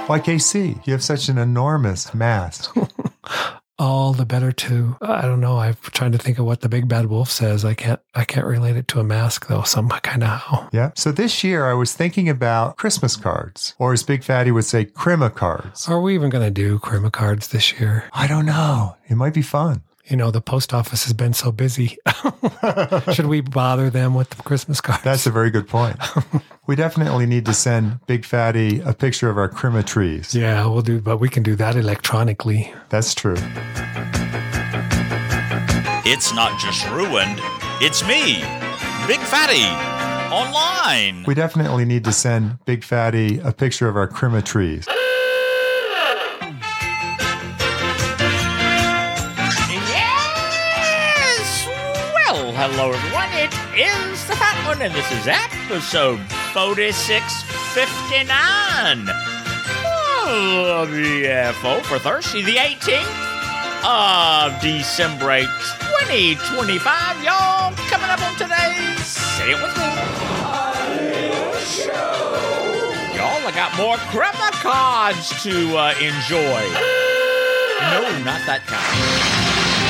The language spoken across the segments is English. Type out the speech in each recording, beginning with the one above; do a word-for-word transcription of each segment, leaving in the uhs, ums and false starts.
Why, K C, you have such an enormous mask. All the better too. I don't know. I'm trying to think of what the big bad wolf says. I can't. I can't relate it to a mask though. Some kind of how. Yeah. So this year I was thinking about Christmas cards, or as Big Fatty would say, Crima cards. Are we even going to do Crima cards this year? I don't know. It might be fun. You know, the post office has been so busy. Should we bother them with the Christmas cards? That's a very good point. We definitely need to send Big Fatty a picture of our Crima trees. Yeah, we'll do, but we can do that electronically. That's true. It's not just ruined, it's me, Big Fatty, online. We definitely need to send Big Fatty a picture of our Crima trees. Hello, everyone. It is the Fat One, and this is episode forty-six fifty-nine of the F O for Thursday, the eighteenth of December, twenty twenty-five. Y'all, coming up on today's Say It With Me Show. Y'all, I got more Crima cards to uh, enjoy. No, not that kind.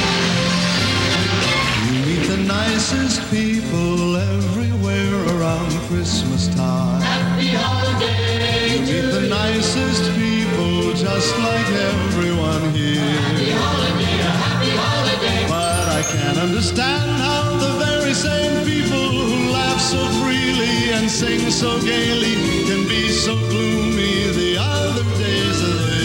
The nicest people everywhere around Christmas time. Happy holiday. You meet the nicest people just like everyone here. Happy holiday, a happy holiday. But I can't understand how the very same people who laugh so freely and sing so gaily can be so gloomy the other days of the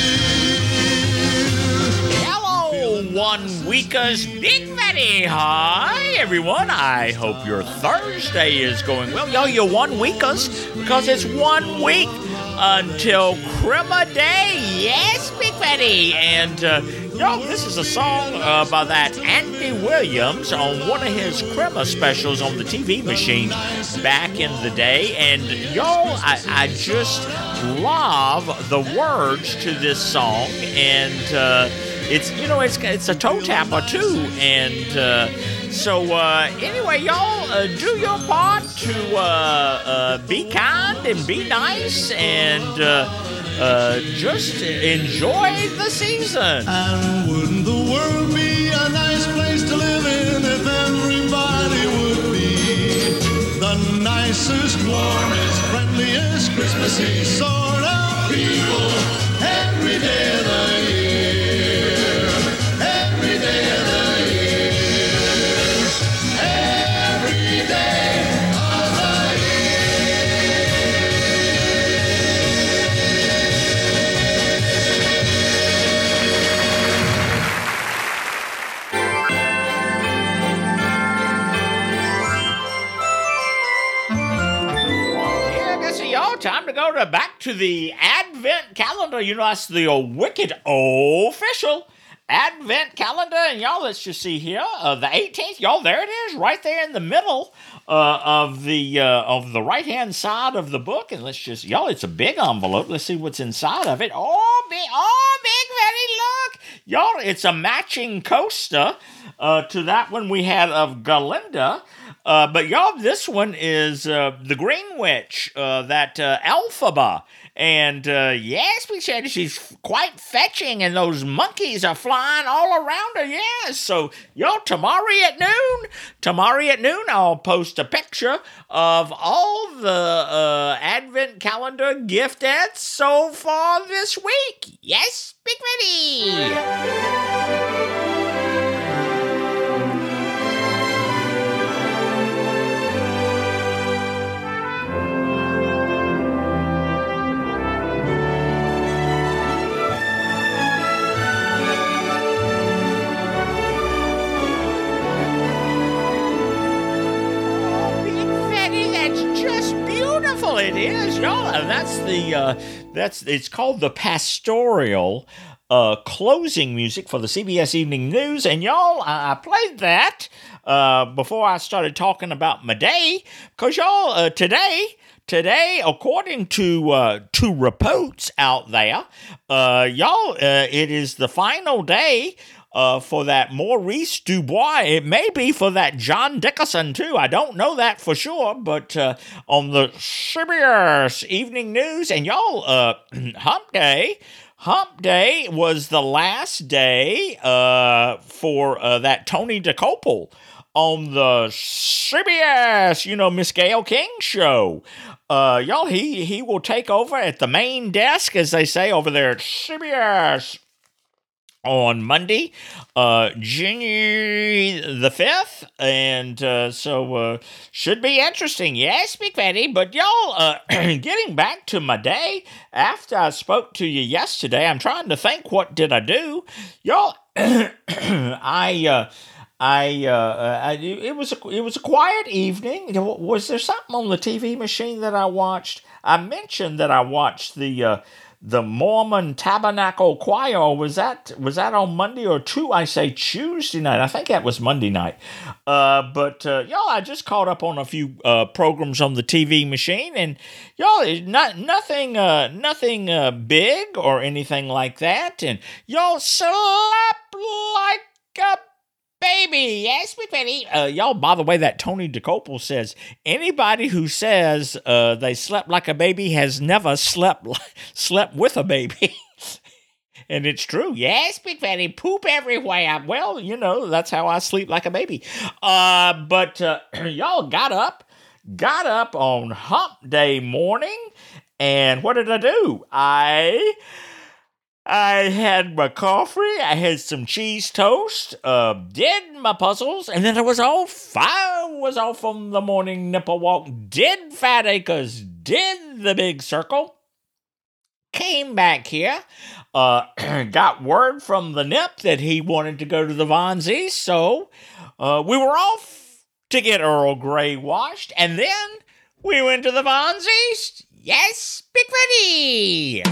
year. Hello, one weekers, Big Fatty. Hi, everyone. I hope your Thursday is going well. Y'all, you're one weekers because it's one week until Crima Day. Yes, Big Fatty. And, uh, y'all, this is a song uh, by that Andy Williams on one of his Crima specials on the T V machine back in the day. And, y'all, I, I just love the words to this song. And, uh, It's, you know, it's it's a toe tapper, too. And uh, so, uh, anyway, y'all, uh, do your part to uh, uh, be kind and be nice and uh, uh, just enjoy the season. And wouldn't the world be a nice place to live in if everybody would be the nicest, warmest, friendliest, Christmassy sort of people every day of the year. Time to go to back to the Advent calendar. You know, that's the old wicked official Advent calendar. And y'all, let's just see here. Uh, the eighteenth, y'all, there it is, right there in the middle uh, of the uh, of the right-hand side of the book. And let's just, y'all, it's a big envelope. Let's see what's inside of it. Oh, big, oh, Big Fatty, look. Y'all, it's a matching coaster uh, to that one we had of Galinda. Uh, but y'all, this one is uh, the Green Witch, uh, that uh, Elphaba. And uh, yes, we said she's quite fetching, and those monkeys are flying all around her. Yes, so y'all, tomorrow at noon, tomorrow at noon, I'll post a picture of all the uh, Advent calendar giftettes so far this week. Yes, Big Fatty. It is, y'all. That's the uh, that's it's called the Pastoral uh, closing music for the C B S Evening News, and y'all, I, I played that uh, before I started talking about my day, because y'all, uh, today. Today, according to uh, to reports out there, uh, y'all, uh, it is the final day uh, for that Maurice Dubois. It may be for that John Dickerson, too. I don't know that for sure, but uh, on the C B S Evening News, and y'all, uh, Hump Day, Hump Day was the last day uh, for uh, that Tony DeCopel on the C B S, you know, Miss Gayle King show. Uh, y'all, he, he will take over at the main desk, as they say over there at C B S on Monday, uh, January the fifth, and uh, so uh, should be interesting. Yes, Big Fatty, but y'all, uh, getting back to my day, after I spoke to you yesterday, I'm trying to think, what did I do? Y'all, I... Uh, I, uh, I, it was a, it was a quiet evening. Was there something on the T V machine that I watched? I mentioned that I watched the, uh, the Mormon Tabernacle Choir. Or was that, was that on Monday or two? I say Tuesday night. I think that was Monday night. Uh, but, uh, y'all, I just caught up on a few, uh, programs on the T V machine, and y'all, not, nothing, uh, nothing, uh, big or anything like that. And y'all slept like a baby. Yes, Big Fatty. Uh, y'all, by the way, that Tony DeCopel says, anybody who says uh, they slept like a baby has never slept slept with a baby. And it's true. Yes, Big Fatty, poop everywhere. Well, you know, that's how I sleep like a baby. Uh, but uh, y'all got up, got up on Hump Day morning, and what did I do? I... I had my coffee, I had some cheese toast, uh, did my puzzles, and then I was off. I was off on the morning nipple walk, did Fat Acres, did the big circle, came back here, uh, got word from the Nip that he wanted to go to the Von Z's, so uh, we were off to get Earl Grey washed, and then we went to the Von Z's. Yes, Big Fatty!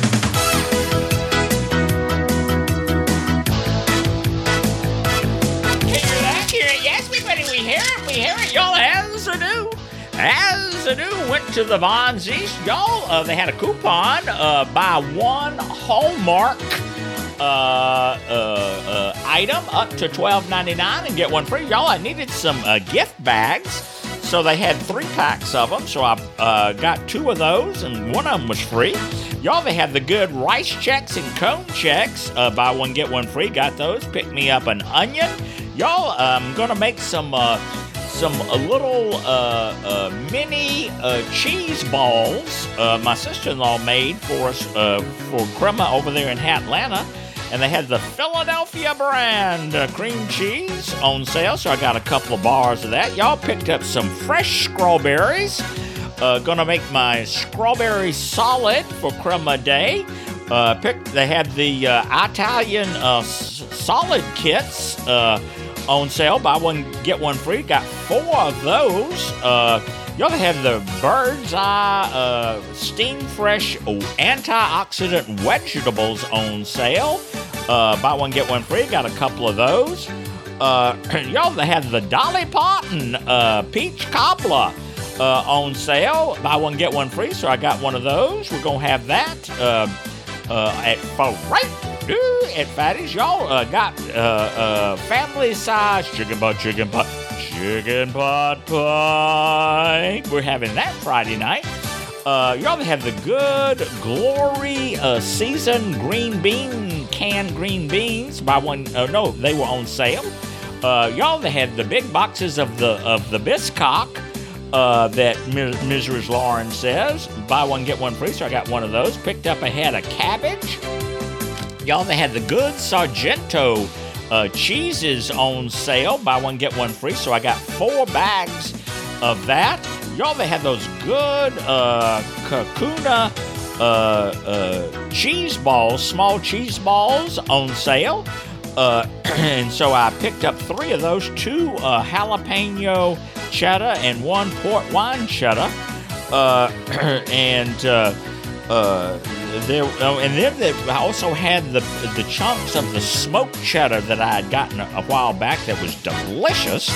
We hear it, we hear it, y'all, as I do, as I do, went to the Von Z's, y'all, uh, they had a coupon, uh, buy one Hallmark, uh, uh, uh, item up to twelve ninety-nine and get one free. Y'all, I needed some, uh, gift bags, so they had three packs of them, so I, uh, got two of those, and one of them was free. Y'all, they had the good rice checks and cone checks, uh, buy one, get one free, got those, picked me up an onion. Y'all, I'm gonna make some uh, some uh, little uh, uh, mini uh, cheese balls. Uh, my sister-in-law made for us uh, for Crema over there in Atlanta, and they had the Philadelphia brand uh, cream cheese on sale. So I got a couple of bars of that. Y'all picked up some fresh strawberries. Uh, gonna make my strawberry solid for Crema Day. Uh, picked. They had the uh, Italian uh, s- solid kits. Uh, on sale, buy one, get one free. Got four of those. Uh, y'all have the Bird's Eye uh, Steam Fresh Antioxidant Vegetables on sale. Uh, buy one, get one free. Got a couple of those. Uh, y'all have the Dolly Parton uh, Peach Cobbler uh, on sale. Buy one, get one free. So I got one of those. We're going to have that uh, uh, at for right at Fatty's. Y'all uh, got uh, uh, family-sized chicken pot, chicken pot, chicken pot pie. We're having that Friday night. Uh, y'all have the good Glory uh, seasoned green bean, canned green beans. Buy one, uh, no, they were on sale. Uh, y'all they had the big boxes of the of the Biscock uh, that Missus Lauren says. Buy one, get one free. So I got one of those. Picked up a head of cabbage. Y'all, they had the good Sargento uh, cheeses on sale. Buy one, get one free. So I got four bags of that. Y'all, they had those good uh, Kakuna uh, uh, cheese balls, small cheese balls on sale. Uh, and so I picked up three of those, two uh, jalapeno cheddar and one port wine cheddar. Uh, and... Uh, uh, There, oh, and then they also had the the chunks of the smoked cheddar that I had gotten a, a while back that was delicious.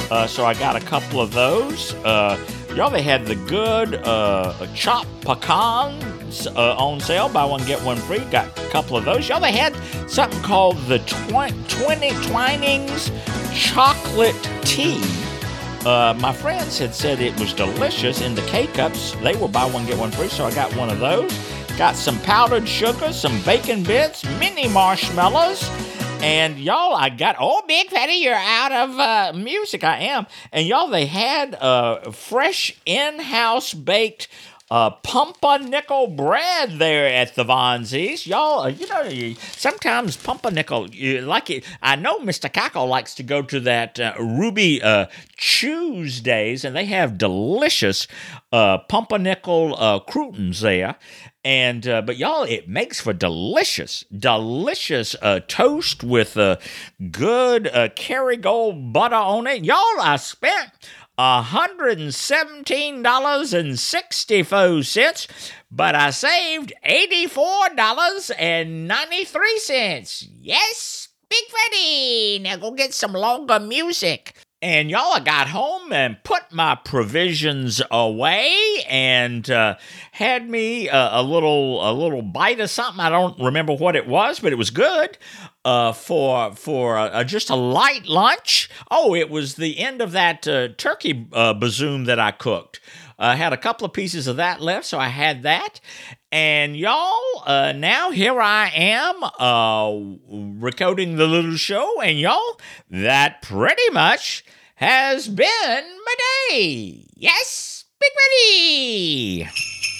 Uh, so I got a couple of those. Uh, y'all, they had the good uh, chopped pecans uh, on sale. Buy one, get one free. Got a couple of those. Y'all, they had something called the twi- twenty Twinings chocolate tea. Uh, my friends had said it was delicious in the K-Cups. They were buy one, get one free, so I got one of those. Got some powdered sugar, some bacon bits, mini marshmallows. And y'all, I got, oh, Big Fatty, you're out of uh, music. I am. And y'all, they had uh, fresh in-house baked uh, pumpernickel bread there at the Vonzies. Y'all, uh, you know, you, sometimes pumpernickel, you like it. I know Mister Cackle likes to go to that uh, Ruby uh, Tuesdays, and they have delicious uh, pumpernickel uh, croutons there. And uh, but y'all, it makes for delicious, delicious uh, toast with uh, good uh, Kerrygold butter on it. Y'all, I spent one hundred seventeen dollars and sixty-four cents, but I saved eighty-four dollars and ninety-three cents. Yes, Big Fatty. Now go get some longer music. And y'all, I got home and put my provisions away and uh, had me uh, a little a little bite of something. I don't remember what it was, but it was good uh, for for uh, just a light lunch. Oh, it was the end of that uh, turkey uh, bazoom that I cooked. I uh, had a couple of pieces of that left, so I had that. And y'all, uh, now here I am uh, recording the little show, and y'all, that pretty much has been my day. Yes, Big Ready!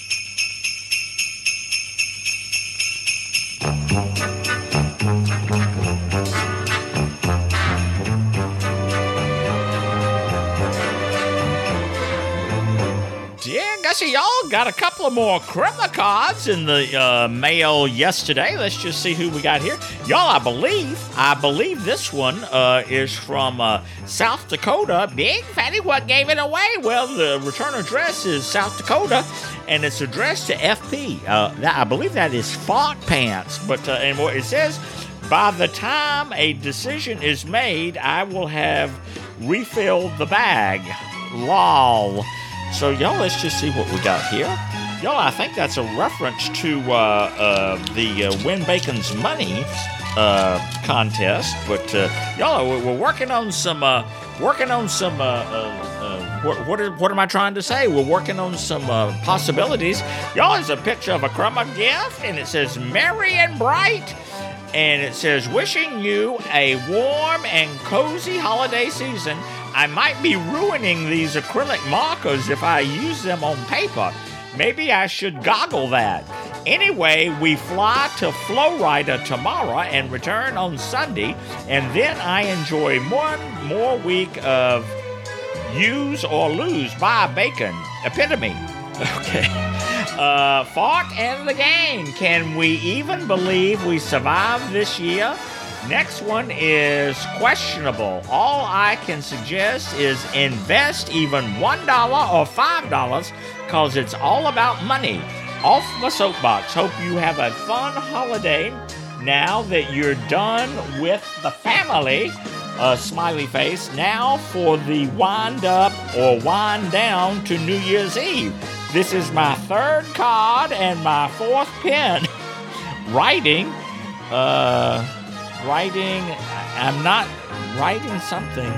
Yeah, Gussie, y'all got a couple of more Crema cards in the uh, mail yesterday. Let's just see who we got here. Y'all, I believe, I believe this one uh, is from uh, South Dakota. Big Fatty, what gave it away? Well, the return address is South Dakota, and it's addressed to F P. Uh, that, I believe that is Font Pants, but uh, and what it says, by the time a decision is made, I will have refilled the bag. Lol. So, y'all, let's just see what we got here. Y'all, I think that's a reference to uh, uh, the uh, Win Bacon's Money uh, contest. But, uh, y'all, we're working on some, uh, working on some, uh, uh, uh, what, what, are, what am I trying to say? We're working on some uh, possibilities. Y'all, it's a picture of a Crema gift, and it says, Merry and Bright. And it says, wishing you a warm and cozy holiday season. I might be ruining these acrylic markers if I use them on paper. Maybe I should goggle that. Anyway, we fly to Florida tomorrow and return on Sunday, and then I enjoy one more week of use or lose by Bacon. Epitome. Okay. Uh, Fart and the game. Can we even believe we survived this year? Next one is questionable. All I can suggest is invest even one dollar or five dollars because it's all about money. Off my soapbox. Hope you have a fun holiday now that you're done with the family. Uh, smiley face. Now for the wind up or wind down to New Year's Eve. This is my third card and my fourth pen. Writing. Uh... Writing, I'm not writing something.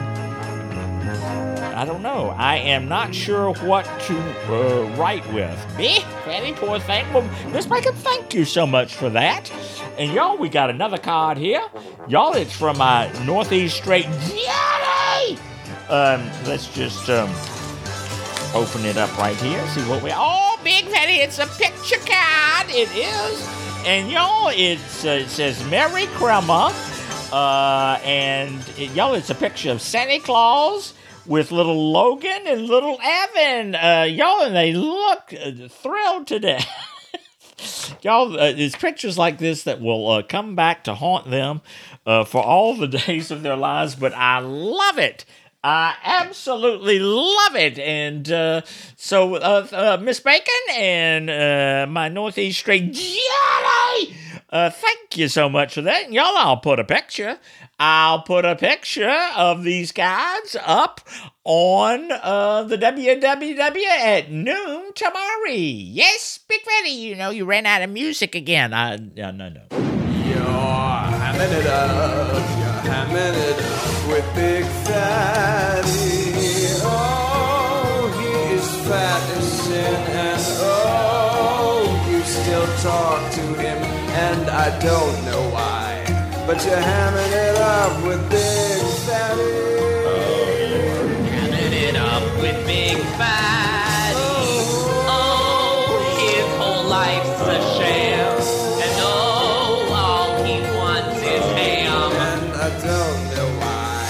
I don't know. I am not sure what to uh, write with. Me? Fatty, poor thing. Well, Miss Bacon, thank you so much for that. And y'all, we got another card here. Y'all, it's from my Northeast Straight Johnny! Um, let's just um, open it up right here. See what we... Oh, Big Fatty, it's a picture card. It is. And y'all, it's, uh, it says Merry Crema, uh, and it, y'all, it's a picture of Santa Claus with little Logan and little Evan. Uh, y'all, and they look uh, thrilled to death. Y'all, uh, it's pictures like this that will uh, come back to haunt them uh, for all the days of their lives, but I love it. I absolutely love it. And uh, so, uh, uh, Miss Bacon and uh, my Northeast Straight Johnny, Uh, thank you so much for that. And y'all, I'll put a picture. I'll put a picture of these guys up on uh, the W W W at noon tomorrow. Yes, Big Fatty, you know, you ran out of music again. Uh, no, no, no. You're hamming it up, you're hamming it up with Big Fatty. Oh, he is fat as sin, and oh, you still talk to him, and I don't know why, but you're hamming it up with Big Fatty. Oh, you're hamming it up with Big Fatty. Oh, oh his whole life's a sham, and oh, all he wants is ham, and I don't know why.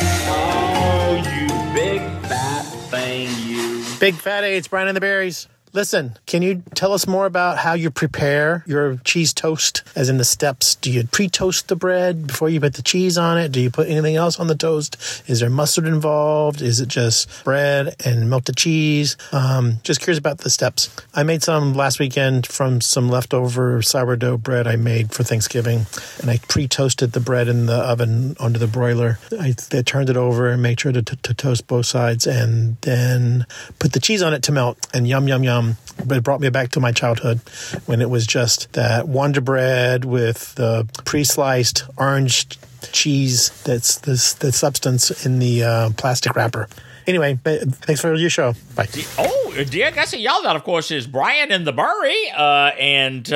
Oh, you big fat thing, you. Big Fatty, it's Brian and the Berries. Listen, can you tell us more about how you prepare your cheese toast, as in the steps? Do you pre-toast the bread before you put the cheese on it? Do you put anything else on the toast? Is there mustard involved? Is it just bread and melted cheese? Um, just curious about the steps. I made some last weekend from some leftover sourdough bread I made for Thanksgiving, and I pre-toasted the bread in the oven onto the broiler. I, I turned it over and made sure to, to, to toast both sides, and then put the cheese on it to melt, and yum, yum, yum. But it brought me back to my childhood when it was just that Wonder Bread with the pre-sliced orange cheese that's the, the substance in the uh, plastic wrapper. Anyway, thanks for your show. Bye. Oh, dear Gussie, y'all, that, of course, is Brian in the Bury. Uh, and, uh,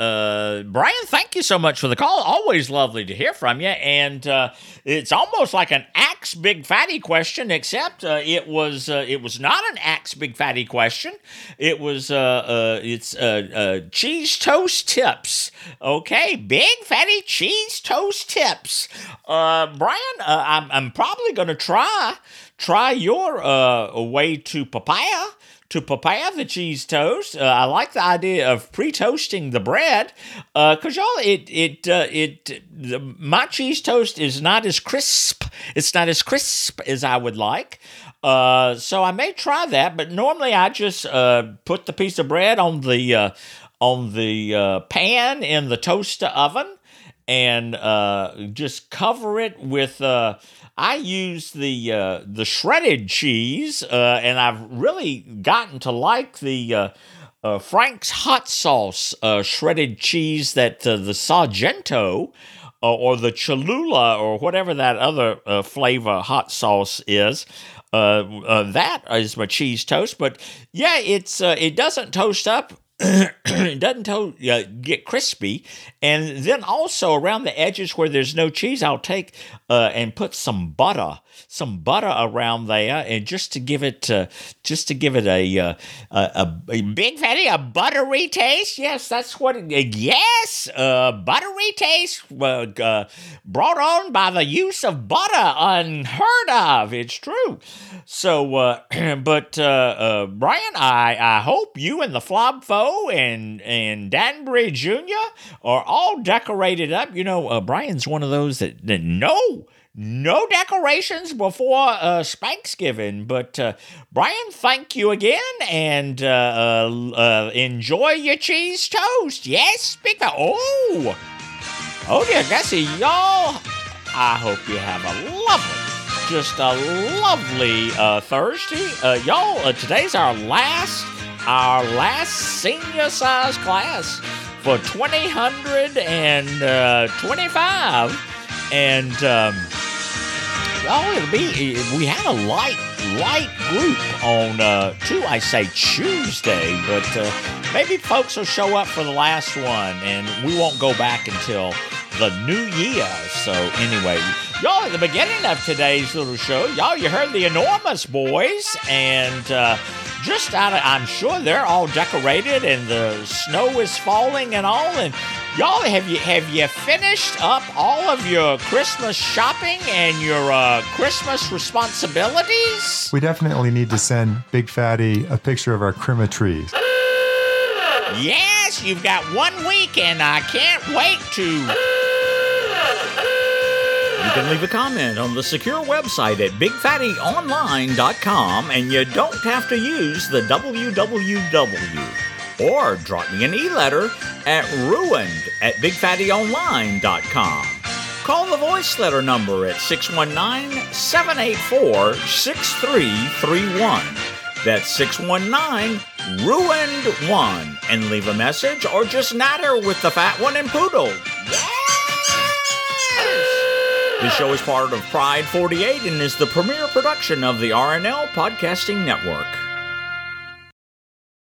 uh, Brian, thank you so much for the call. Always lovely to hear from you. And uh, it's almost like an Axe Big Fatty question, except uh, it was uh, it was not an Axe Big Fatty question. It was, uh, uh, it's uh, uh, cheese toast tips. Okay, Big Fatty cheese toast tips. Uh, Brian, uh, I'm, I'm probably going to try... Try your uh, way to papaya, to papaya the cheese toast. Uh, I like the idea of pre-toasting the bread, because uh, y'all, it it uh, it the, my cheese toast is not as crisp. It's not as crisp as I would like. Uh, so I may try that, but normally I just uh, put the piece of bread on the uh, on the uh, pan in the toaster oven, and uh, just cover it with. Uh, I use the uh, the shredded cheese, uh, and I've really gotten to like the uh, uh, Frank's hot sauce uh, shredded cheese that uh, the Sargento uh, or the Cholula or whatever that other uh, flavor hot sauce is. Uh, uh, that is my cheese toast, but yeah, it's uh, it doesn't toast up. It doesn't to- uh, get crispy. And then also around the edges where there's no cheese, I'll take uh, and put some butter, some butter around there, and just to give it, uh, just to give it a, uh, a, a Big Fatty, a buttery taste. Yes, that's what. It, uh, yes, uh, buttery taste uh, uh, brought on by the use of butter, unheard of. It's true. So, uh, but uh, uh, Brian, I I hope you and the Flobfo and and Danbury Junior are all decorated up. You know, uh, Brian's one of those that, that no, no decorations before uh, Spanksgiving. But uh, Brian, thank you again, and uh, uh, uh, enjoy your cheese toast. Yes, big oh, oh dear Gussie, y'all. I hope you have a lovely, just a lovely uh, Thursday, uh, y'all. Uh, today's our last. Our last senior size class for twenty twenty-five, and um, y'all, it'll be. We had a light, light group on uh, two, I say Tuesday, but uh, maybe folks will show up for the last one, and we won't go back until the new year. So anyway, y'all, at the beginning of today's little show, y'all, you heard the Enormous Boys, and. Uh, Just out of, I'm sure they're all decorated and the snow is falling and all. And y'all, have you have you finished up all of your Christmas shopping and your uh, Christmas responsibilities? We definitely need to send Big Fatty a picture of our Christmas trees. Yes, you've got one week, and I can't wait to. You can leave a comment on the secure website at big fatty online dot com, and you don't have to use the W W W. or drop me an e-letter at ruined at big fatty online dot com. Call the voice letter number at six one nine, seven eight four, six three three one. That's six one nine, ruined one. And leave a message or just natter with the fat one and Poodle. Yes! This show is part of Pride forty-eight and is the premier production of the R N L Podcasting Network.